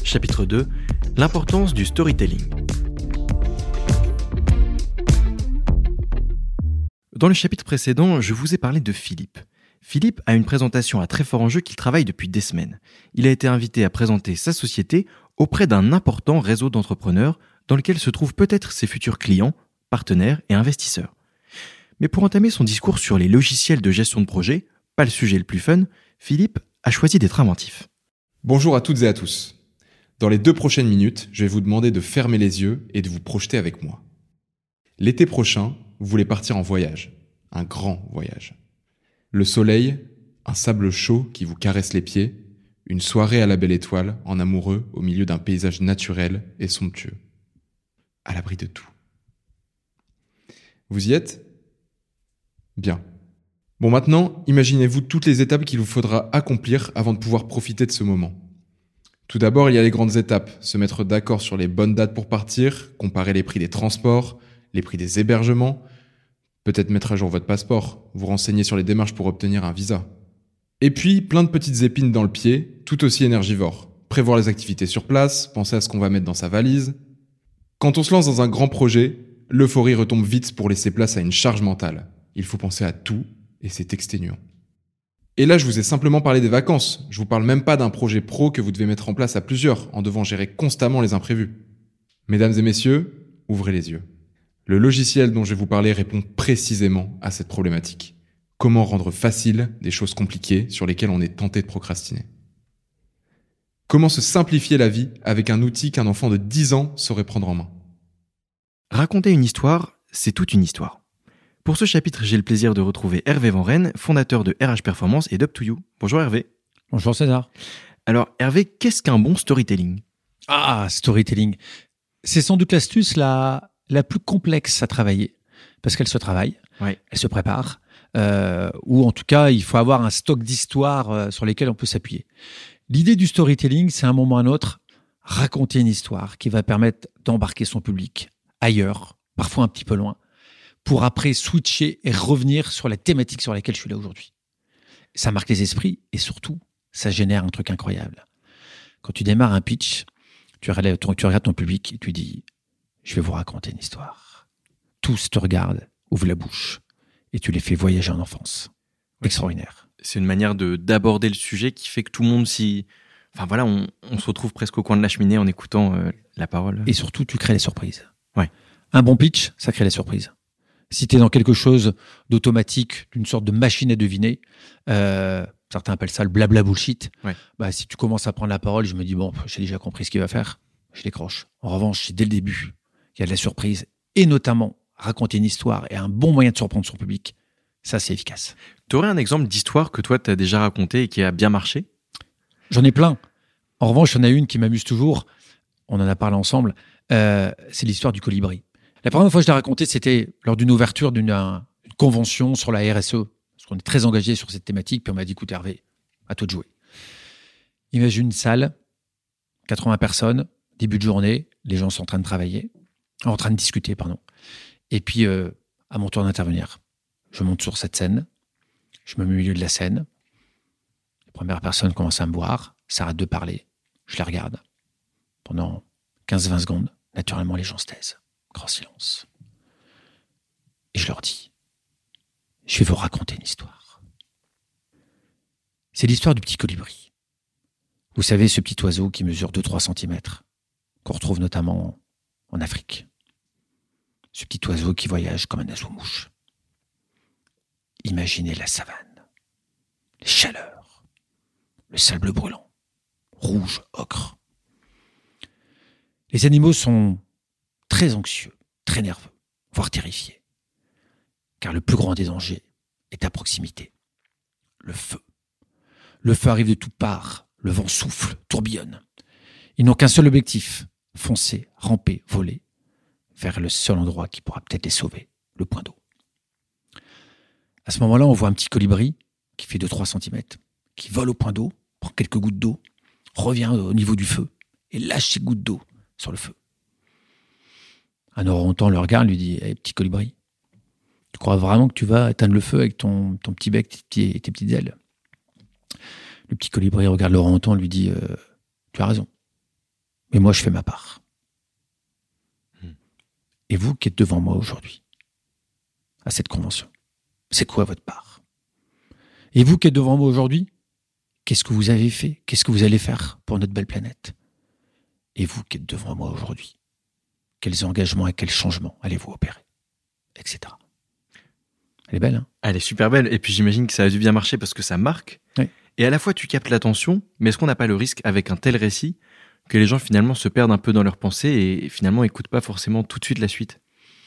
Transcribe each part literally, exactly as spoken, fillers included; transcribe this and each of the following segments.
Chapitre deux. L'importance du storytelling. Dans le chapitre précédent, je vous ai parlé de Philippe. Philippe a une présentation à très fort enjeu qu'il travaille depuis des semaines. Il a été invité à présenter sa société auprès d'un important réseau d'entrepreneurs dans lequel se trouvent peut-être ses futurs clients, partenaires et investisseurs. Mais pour entamer son discours sur les logiciels de gestion de projet, pas le sujet le plus fun, Philippe a choisi d'être inventif. Bonjour à toutes et à tous. Dans les deux prochaines minutes, je vais vous demander de fermer les yeux et de vous projeter avec moi. L'été prochain, vous voulez partir en voyage, un grand voyage. Le soleil, un sable chaud qui vous caresse les pieds, une soirée à la belle étoile, en amoureux, au milieu d'un paysage naturel et somptueux. À l'abri de tout. Vous y êtes ? Bien. Bon, maintenant, imaginez-vous toutes les étapes qu'il vous faudra accomplir avant de pouvoir profiter de ce moment. Tout d'abord, il y a les grandes étapes. Se mettre d'accord sur les bonnes dates pour partir, comparer les prix des transports, les prix des hébergements, peut-être mettre à jour votre passeport, vous renseigner sur les démarches pour obtenir un visa. Et puis, plein de petites épines dans le pied, tout aussi énergivores. Prévoir les activités sur place, penser à ce qu'on va mettre dans sa valise. Quand on se lance dans un grand projet, l'euphorie retombe vite pour laisser place à une charge mentale. Il faut penser à tout, et c'est exténuant. Et là, je vous ai simplement parlé des vacances. Je vous parle même pas d'un projet pro que vous devez mettre en place à plusieurs, en devant gérer constamment les imprévus. Mesdames et messieurs, ouvrez les yeux. Le logiciel dont je vais vous parler répond précisément à cette problématique. Comment rendre facile des choses compliquées sur lesquelles on est tenté de procrastiner. Comment se simplifier la vie avec un outil qu'un enfant de dix ans saurait prendre en main. Raconter une histoire, c'est toute une histoire. Pour ce chapitre, j'ai le plaisir de retrouver Hervé Van Rijn, fondateur de R H Performance et d'Up to You. Bonjour Hervé. Bonjour César. Alors Hervé, qu'est-ce qu'un bon storytelling ? Ah, storytelling. C'est sans doute l'astuce la, la plus complexe à travailler, parce qu'elle se travaille, ouais. Elle se prépare, euh, ou en tout cas, il faut avoir un stock d'histoires euh, sur lesquelles on peut s'appuyer. L'idée du storytelling, c'est à un moment ou à un autre, raconter une histoire qui va permettre d'embarquer son public ailleurs, parfois un petit peu loin, pour après switcher et revenir sur la thématique sur laquelle je suis là aujourd'hui. Ça marque les esprits et surtout, ça génère un truc incroyable. Quand tu démarres un pitch, tu regardes ton, tu regardes ton public et tu dis « Je vais vous raconter une histoire ». Tous te regardent, ouvrent la bouche et tu les fais voyager en enfance. Oui. Extraordinaire. C'est une manière de, d'aborder le sujet qui fait que tout le monde s'y... Enfin voilà, on, on se retrouve presque au coin de la cheminée en écoutant euh, la parole. Et surtout, tu crées les surprises. Ouais. Un bon pitch, ça crée les surprises. Si tu es dans quelque chose d'automatique, d'une sorte de machine à deviner, euh, certains appellent ça le blabla bullshit, ouais. bah, si tu commences à prendre la parole, je me dis, bon, j'ai déjà compris ce qu'il va faire, je décroche. En revanche, si dès le début, il y a de la surprise, et notamment raconter une histoire et un bon moyen de surprendre son public, ça, c'est efficace. Tu aurais un exemple d'histoire que toi, tu as déjà raconté et qui a bien marché ? J'en ai plein. En revanche, il y en a une qui m'amuse toujours, on en a parlé ensemble, euh, c'est l'histoire du colibri. La première fois que je l'ai raconté, c'était lors d'une ouverture d'une un, une convention sur la R S E. Parce qu'on est très engagé sur cette thématique. Puis on m'a dit, écoute Hervé, à toi de jouer. Imagine une salle, quatre-vingts personnes, début de journée, les gens sont en train de travailler, en train de discuter, pardon. Et puis, euh, à mon tour d'intervenir, je monte sur cette scène, je me mets au milieu de la scène. Les premières personnes commencent à me voir, s'arrêtent de parler. Je les regarde. Pendant quinze à vingt secondes, naturellement, les gens se taisent. Grand silence. Et je leur dis, je vais vous raconter une histoire. C'est l'histoire du petit colibri. Vous savez, ce petit oiseau qui mesure deux à trois centimètres, qu'on retrouve notamment en Afrique. Ce petit oiseau qui voyage comme un oiseau-mouche. Imaginez la savane, les chaleurs, le sable brûlant, rouge, ocre. Les animaux sont très anxieux, très nerveux, voire terrifiés. Car le plus grand des dangers est à proximité. Le feu. Le feu arrive de toutes parts. Le vent souffle, tourbillonne. Ils n'ont qu'un seul objectif, foncer, ramper, voler, vers le seul endroit qui pourra peut-être les sauver, le point d'eau. À ce moment-là, on voit un petit colibri qui fait deux à trois centimètres, qui vole au point d'eau, prend quelques gouttes d'eau, revient au niveau du feu et lâche ses gouttes d'eau sur le feu. Un orang-outan le regarde, lui dit hey, « petit colibri, tu crois vraiment que tu vas éteindre le feu avec ton, ton petit bec et tes, tes petites ailes ?» Le petit colibri regarde l'orang-outan et lui dit euh, « Tu as raison. Mais moi, je fais ma part. Mmh. Et vous qui êtes devant moi aujourd'hui, à cette convention, c'est quoi votre part? Et vous qui êtes devant moi aujourd'hui, qu'est-ce que vous avez fait? Qu'est-ce que vous allez faire pour notre belle planète? Et vous qui êtes devant moi aujourd'hui, quels engagements et quels changements allez-vous opérer? Etc. Elle est belle, hein? Elle est super belle. Et puis j'imagine que ça a dû bien marcher parce que ça marque. Oui. Et à la fois, tu captes l'attention, mais est-ce qu'on n'a pas le risque, avec un tel récit, que les gens finalement se perdent un peu dans leurs pensées et finalement n'écoutent pas forcément tout de suite la suite?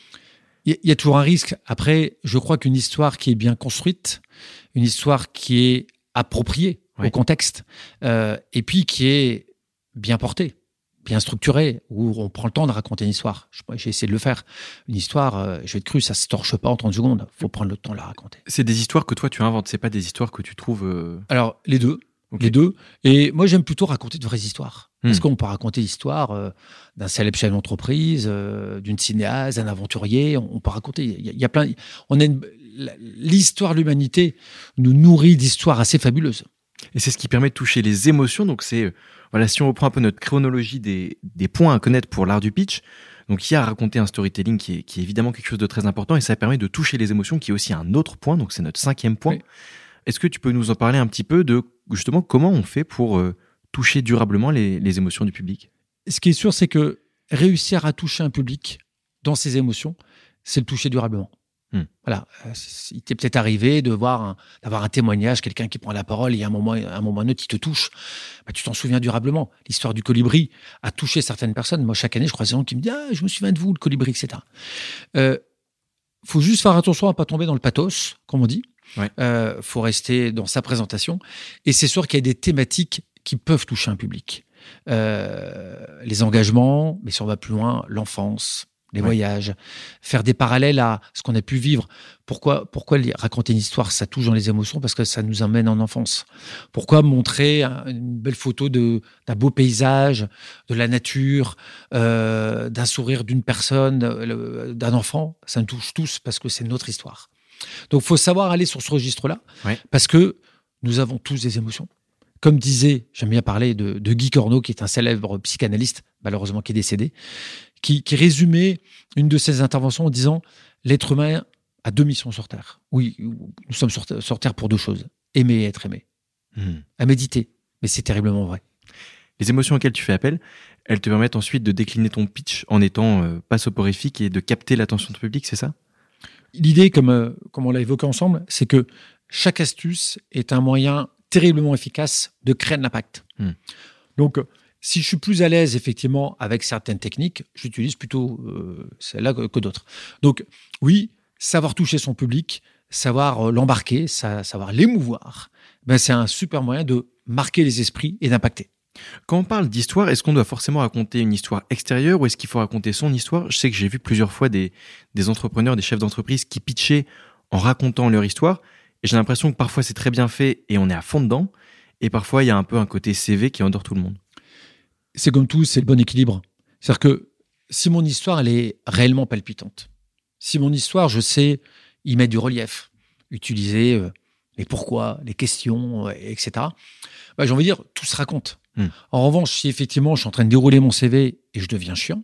Il y a toujours un risque. Après, je crois qu'une histoire qui est bien construite, une histoire qui est appropriée Oui. au contexte, euh, et puis qui est bien portée, bien structurée, où on prend le temps de raconter une histoire. Je- J'ai essayé de le faire. Une histoire, euh, je vais être cru, ça se torche pas en trente secondes. Il faut prendre le temps de la raconter. C'est des histoires que toi tu inventes, c'est pas des histoires que tu trouves... euh, Alors, les deux. Ok. Les deux. Et moi, j'aime plutôt raconter de vraies histoires. Hmm. Parce qu'on peut raconter l'histoire euh, d'un célèbre chef d'entreprise, euh, d'une cinéaste, d'un aventurier. On, on peut raconter. Il y, a- il y a plein. On a une- la- l'histoire de l'humanité nous nourrit d'histoires assez fabuleuses. Et c'est ce qui permet de toucher les émotions. Donc c'est, euh, voilà, si on reprend un peu notre chronologie des, des points à connaître pour l'art du pitch, donc il y a à raconter un storytelling qui est, qui est évidemment quelque chose de très important et ça permet de toucher les émotions, qui est aussi un autre point. Donc c'est notre cinquième point. Oui. Est-ce que tu peux nous en parler un petit peu de justement comment on fait pour euh, toucher durablement les, les émotions du public? Ce qui est sûr, c'est que réussir à toucher un public dans ses émotions, c'est le toucher durablement. Hmm. Voilà. Euh, c- Il t'est peut-être arrivé de voir un, d'avoir un témoignage, quelqu'un qui prend la parole et à un moment, à un moment ou un autre, il te touche. Bah, tu t'en souviens durablement. L'histoire du colibri a touché certaines personnes. Moi, chaque année, je croise des gens qui me disent ah, je me souviens de vous, le colibri, et cetera. Euh, faut juste faire attention à pas tomber dans le pathos, comme on dit. Ouais. Euh, faut rester dans sa présentation. Et c'est sûr qu'il y a des thématiques qui peuvent toucher un public. Euh, les engagements, mais si on va plus loin, l'enfance, les Ouais. voyages, faire des parallèles à ce qu'on a pu vivre. Pourquoi, pourquoi li- raconter une histoire, ça touche dans les émotions? Parce que ça nous emmène en enfance. Pourquoi montrer un- une belle photo de, d'un beau paysage, de la nature, euh, d'un sourire d'une personne, euh, le- d'un enfant? Ça nous touche tous parce que c'est notre histoire. Donc, il faut savoir aller sur ce registre-là, Ouais. parce que nous avons tous des émotions. Comme disait, j'aime bien parler de, de Guy Corneau, qui est un célèbre psychanalyste, malheureusement qui est décédé, qui, qui résumait une de ses interventions en disant « L'être humain a deux missions sur Terre. Oui, nous sommes sur, sur Terre pour deux choses. Aimer et être aimé. Hmm. À méditer. » Mais c'est terriblement vrai. Les émotions auxquelles tu fais appel, elles te permettent ensuite de décliner ton pitch en étant euh, pas soporifique et de capter l'attention du public, c'est ça? L'idée, comme, euh, comme on l'a évoqué ensemble, c'est que chaque astuce est un moyen terriblement efficace de créer de l'impact. Hmm. Donc, si je suis plus à l'aise, effectivement, avec certaines techniques, j'utilise plutôt euh, celle-là que, que d'autres. Donc, oui, savoir toucher son public, savoir euh, l'embarquer, sa- savoir l'émouvoir, ben, c'est un super moyen de marquer les esprits et d'impacter. Quand on parle d'histoire, est-ce qu'on doit forcément raconter une histoire extérieure ou est-ce qu'il faut raconter son histoire? Je sais que j'ai vu plusieurs fois des, des entrepreneurs, des chefs d'entreprise qui pitchaient en racontant leur histoire. Et j'ai l'impression que parfois c'est très bien fait et on est à fond dedans. Et parfois il y a un peu un côté C V qui endort tout le monde. C'est comme tout, c'est le bon équilibre. C'est-à-dire que si mon histoire, elle est réellement palpitante, si mon histoire, je sais y mettre du relief, utiliser euh, les pourquoi, les questions, euh, et cetera, bah, j'ai envie de dire, tout se raconte. Hmm. En revanche, si effectivement je suis en train de dérouler mon C V et je deviens chiant,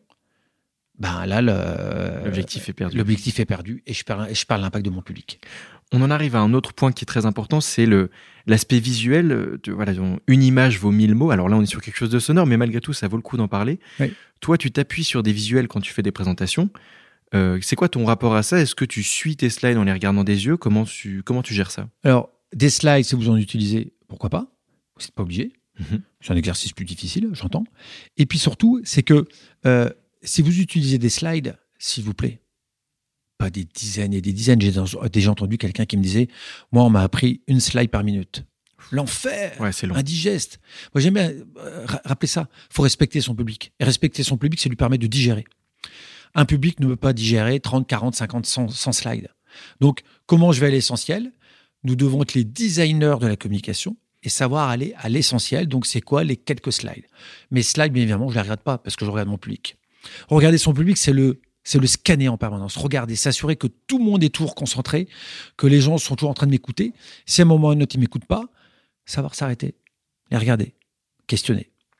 ben là, le- L'objectif est perdu. l'objectif est perdu et je perds, et je perds l'impact de mon public. On en arrive à un autre point qui est très important, c'est le l'aspect visuel. euh, de- voilà, on- une image vaut mille mots. Alors là, on est sur quelque chose de sonore, mais malgré tout, ça vaut le coup d'en parler. Oui. Toi, tu t'appuies sur des visuels quand tu fais des présentations. Euh, c'est quoi ton rapport à ça? Est-ce que tu suis tes slides en les regardant des yeux? Comment tu, comment tu gères ça? Alors, des slides, si vous en utilisez, pourquoi pas? Vous n'êtes pas obligé. Mhm. C'est un exercice plus difficile, j'entends. Et puis surtout, c'est que euh, si vous utilisez des slides, s'il vous plaît, pas des dizaines et des dizaines. J'ai déjà entendu quelqu'un qui me disait « Moi, on m'a appris une slide par minute. » L'enfer, Ouais, c'est long. indigeste. Moi, j'aime bien euh, ra- rappeler ça. Il faut respecter son public. Et respecter son public, ça lui permet de digérer. Un public ne peut pas digérer trente, quarante, cinquante, cent, cent slides. Donc, comment je vais à l'essentiel? Nous devons être les designers de la communication et savoir aller à l'essentiel. Donc, c'est quoi les quelques slides? Mes slides, bien évidemment, je ne les regarde pas parce que je regarde mon public. Regarder son public, c'est le, c'est le scanner en permanence. Regarder, s'assurer que tout le monde est toujours concentré, que les gens sont toujours en train de m'écouter. Si à un moment ou à un autre, ils ne m'écoutent pas, savoir s'arrêter, les regarder, questionner.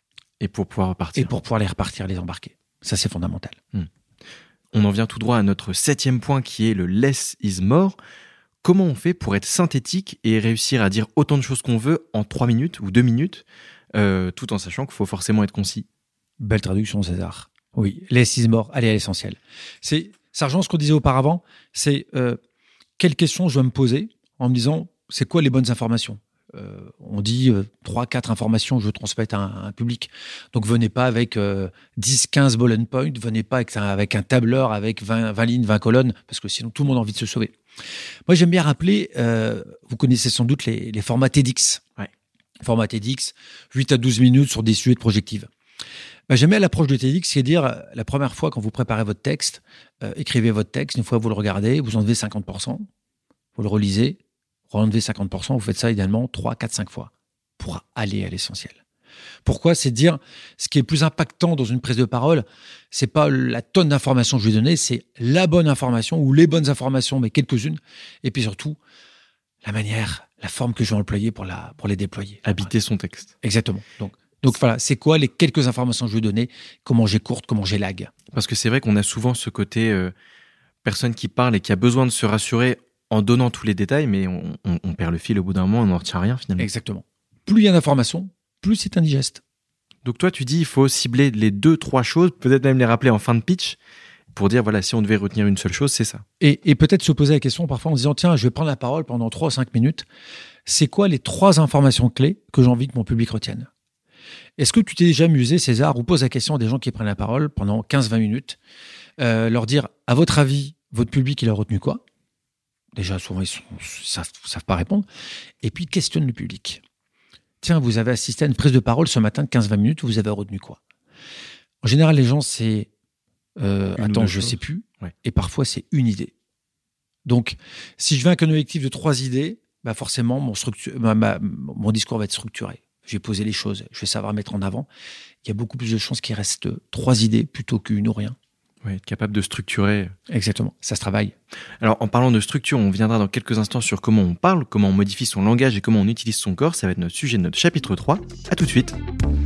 Et pour pouvoir repartir. Et pour pouvoir les repartir, les embarquer. Ça, c'est fondamental. Hmm. On en vient tout droit à notre septième point qui est le less is more. Comment on fait pour être synthétique et réussir à dire autant de choses qu'on veut en trois minutes ou deux minutes, euh, tout en sachant qu'il faut forcément être concis? Belle traduction, César. Oui, less is more, allez à l'essentiel. C'est, ça rejoint ce qu'on disait auparavant, c'est euh, quelles questions je dois me poser en me disant, c'est quoi les bonnes informations? Euh, on dit euh, trois, quatre informations que je transmets à un, à un public. Donc, venez pas avec euh, dix, quinze bullet points, venez pas avec un, avec un tableur avec vingt, vingt lignes, vingt colonnes, parce que sinon, tout le monde a envie de se sauver. Moi, j'aime bien rappeler, euh, vous connaissez sans doute les, les formats TEDx. Ouais. Format TEDx, huit à douze minutes sur des sujets de projective. Ben, j'aime bien l'approche de TEDx, c'est dire, la première fois quand vous préparez votre texte, euh, écrivez votre texte, une fois que vous le regardez, vous enlevez cinquante pour cent, vous le relisez, vous enlevez cinquante pour cent, vous faites ça idéalement trois, quatre, cinq fois pour aller à l'essentiel. Pourquoi? C'est de dire, ce qui est le plus impactant dans une prise de parole, c'est pas la tonne d'informations que je vais donner, c'est la bonne information ou les bonnes informations, mais quelques-unes. Et puis surtout, la manière, la forme que je vais employer pour, la, pour les déployer. Habiter son texte. Exactement. Donc, donc voilà, c'est quoi les quelques informations que je vais donner, comment j'écourte, comment j'élague. Parce que c'est vrai qu'on a souvent ce côté euh, personne qui parle et qui a besoin de se rassurer en donnant tous les détails, mais on, on, on perd le fil au bout d'un moment, on n'en retient rien finalement. Exactement. Plus il y a d'informations, plus c'est indigeste. Donc toi, tu dis il faut cibler les deux, trois choses, peut-être même les rappeler en fin de pitch, pour dire, voilà, si on devait retenir une seule chose, c'est ça. Et, et peut-être se poser la question parfois en se disant, tiens, je vais prendre la parole pendant trois ou cinq minutes. C'est quoi les trois informations clés que j'ai envie que mon public retienne? Est-ce que tu t'es déjà amusé, César, ou pose la question à des gens qui prennent la parole pendant quinze à vingt minutes, euh, leur dire, à votre avis, votre public, il a retenu quoi? Déjà, souvent, ils ne savent, savent pas répondre. Et puis, questionne le public. Tiens, vous avez assisté à une prise de parole ce matin de quinze à vingt minutes, vous avez retenu quoi? En général, les gens, c'est euh, attends, je ne sais plus. Ouais. Et parfois, c'est une idée. Donc, si je viens avec un objectif de trois idées, bah forcément, mon, structure, ma, ma, mon discours va être structuré. Je vais poser les choses, je vais savoir mettre en avant. Il y a beaucoup plus de chances qu'il reste trois idées plutôt qu'une ou rien. Oui, être capable de structurer. Exactement, ça se travaille. Alors, en parlant de structure, on viendra dans quelques instants sur comment on parle, comment on modifie son langage et comment on utilise son corps. Ça va être notre sujet de notre chapitre trois. À tout de suite.